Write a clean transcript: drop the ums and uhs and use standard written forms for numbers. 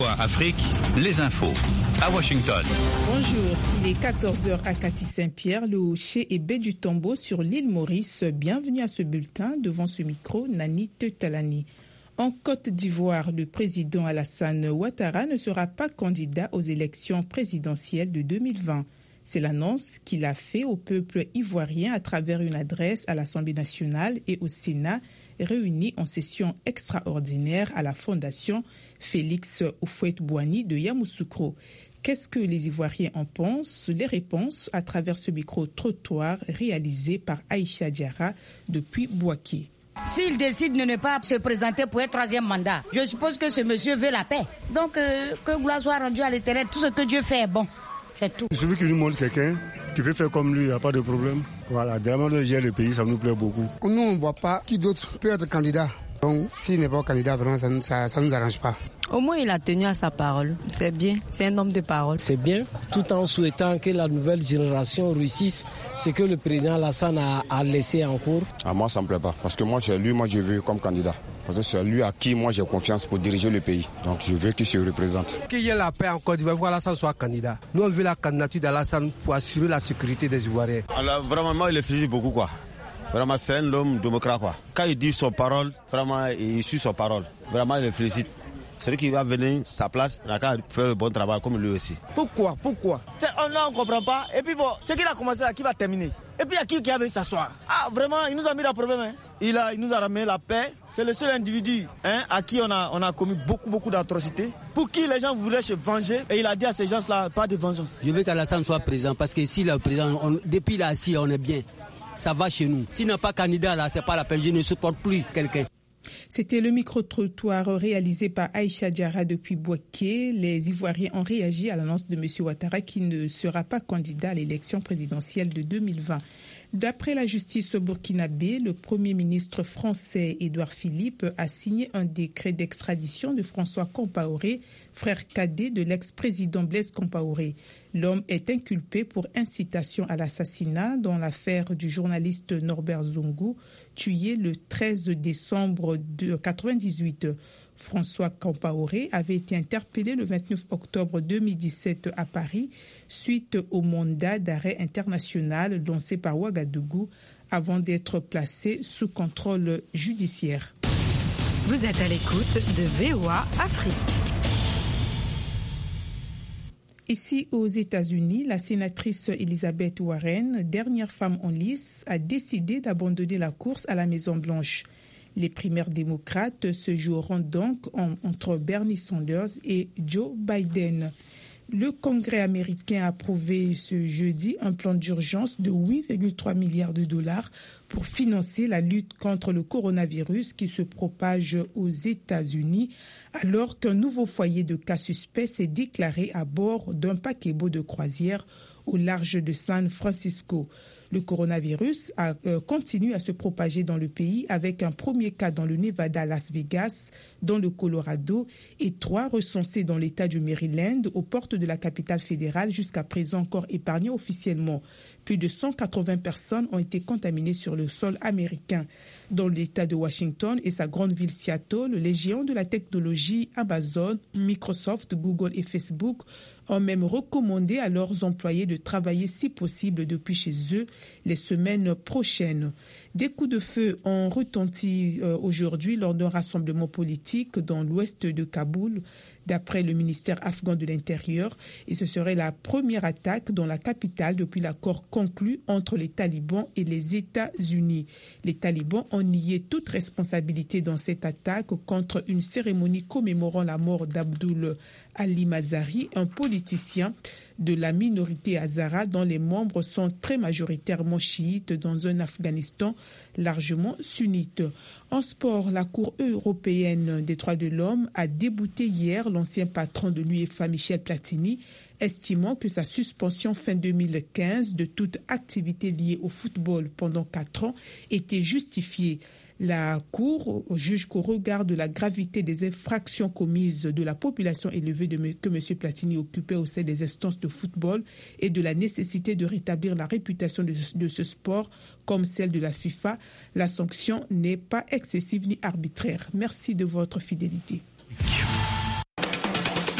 Afrique, les infos. À Washington. Bonjour, il est 14h à Katy-Saint-Pierre, le Hocher et baie du Tombeau sur l'île Maurice. Bienvenue à ce bulletin. Devant ce micro, Nanit Talani. En Côte d'Ivoire, le président Alassane Ouattara ne sera pas candidat aux élections présidentielles de 2020. C'est l'annonce qu'il a fait au peuple ivoirien à travers une adresse à l'Assemblée nationale et au Sénat, réunis en session extraordinaire à la Fondation Félix Houphouët-Boigny de Yamoussoukro. Qu'est-ce que les Ivoiriens en pensent? Les réponses à travers ce micro-trottoir réalisé par Aïcha Diarra depuis Bouaké. S'il décide de ne pas se présenter pour un troisième mandat, je suppose que ce monsieur veut la paix. Donc, que gloire soit rendue à l'Éternel, tout ce que Dieu fait est bon. C'est tout. Celui qui nous montre quelqu'un qui veut faire comme lui, il n'y a pas de problème. Voilà, vraiment de gérer le pays, ça nous plaît beaucoup. Nous, on ne voit pas qui d'autre peut être candidat. Donc, s'il n'est pas candidat, vraiment, ça ne nous arrange pas. Au moins, il a tenu à sa parole. C'est bien, c'est un homme de parole. C'est bien, tout en souhaitant que la nouvelle génération réussisse ce que le président Alassane a laissé en cours. Moi, ça ne me plaît pas, parce que moi, c'est lui, je veux comme candidat. Parce que c'est lui à qui moi j'ai confiance pour diriger le pays. Donc je veux qu'il se représente. Qu'il y ait la paix en Côte d'Ivoire, Alassane soit candidat. Nous, on veut la candidature d'Alassane pour assurer la sécurité des Ivoiriens. Alors vraiment, moi, il le félicite beaucoup, quoi. Vraiment, c'est un homme démocrate, quoi. Quand il dit son parole, vraiment, il suit son parole. Vraiment, il le félicite. Celui qui va venir sa place, il a qu'à faire le bon travail comme lui aussi. Pourquoi on ne comprend pas. Et puis bon, ce qu'il a commencé là, qui va terminer? Et puis il y a qui a venu s'asseoir? Ah, vraiment, il nous a mis un problème. Hein. Il nous a ramené la paix. C'est le seul individu à qui on a commis beaucoup d'atrocités. Pour qui les gens voulaient se venger. Et il a dit à ces gens-là, pas de vengeance. Je veux qu'Alassane soit président parce que s'il est président, depuis là, si on est bien. Ça va chez nous. S'il n'est pas candidat là, c'est pas la peine. Je ne supporte plus quelqu'un. C'était le micro-trottoir réalisé par Aïcha Diarra depuis Bouaké. Les Ivoiriens ont réagi à l'annonce de M. Ouattara qui ne sera pas candidat à l'élection présidentielle de 2020. D'après la justice burkinabé, le Premier ministre français Édouard Philippe a signé un décret d'extradition de François Compaoré, frère cadet de l'ex-président Blaise Compaoré. L'homme est inculpé pour incitation à l'assassinat dans l'affaire du journaliste Norbert Zongo, tué le 13 décembre 1998. François Compaoré avait été interpellé le 29 octobre 2017 à Paris suite au mandat d'arrêt international lancé par Ouagadougou avant d'être placé sous contrôle judiciaire. Vous êtes à l'écoute de VOA Afrique. Ici aux États-Unis, la sénatrice Elizabeth Warren, dernière femme en lice, a décidé d'abandonner la course à la Maison-Blanche. Les primaires démocrates se joueront donc entre Bernie Sanders et Joe Biden. Le Congrès américain a approuvé ce jeudi un plan d'urgence de 8,3 milliards de dollars pour financer la lutte contre le coronavirus qui se propage aux États-Unis alors qu'un nouveau foyer de cas suspects s'est déclaré à bord d'un paquebot de croisière au large de San Francisco. Le coronavirus continue à se propager dans le pays avec un premier cas dans le Nevada, Las Vegas, dans le Colorado et 3 recensés dans l'État du Maryland aux portes de la capitale fédérale jusqu'à présent encore épargnés officiellement. Plus de 180 personnes ont été contaminées sur le sol américain. Dans l'État de Washington et sa grande ville Seattle, les géants de la technologie Amazon, Microsoft, Google et Facebook ont même recommandé à leurs employés de travailler si possible depuis chez eux les semaines prochaines. Des coups de feu ont retenti aujourd'hui lors d'un rassemblement politique dans l'ouest de Kaboul, d'après le ministère afghan de l'Intérieur, et ce serait la première attaque dans la capitale depuis l'accord conclu entre les talibans et les États-Unis. Les talibans ont nié toute responsabilité dans cette attaque contre une cérémonie commémorant la mort d'Abdul Ali Mazari, un politicien de la minorité hazara dont les membres sont très majoritairement chiites dans un Afghanistan largement sunnite. En sport, la Cour européenne des droits de l'homme a débouté hier l'ancien patron de l'UEFA Michel Platini, estimant que sa suspension fin 2015 de toute activité liée au football pendant 4 ans était justifiée. La Cour juge qu'au regard de la gravité des infractions commises, de la population élevée que M. Platini occupait au sein des instances de football et de la nécessité de rétablir la réputation de ce sport comme celle de la FIFA, la sanction n'est pas excessive ni arbitraire. Merci de votre fidélité.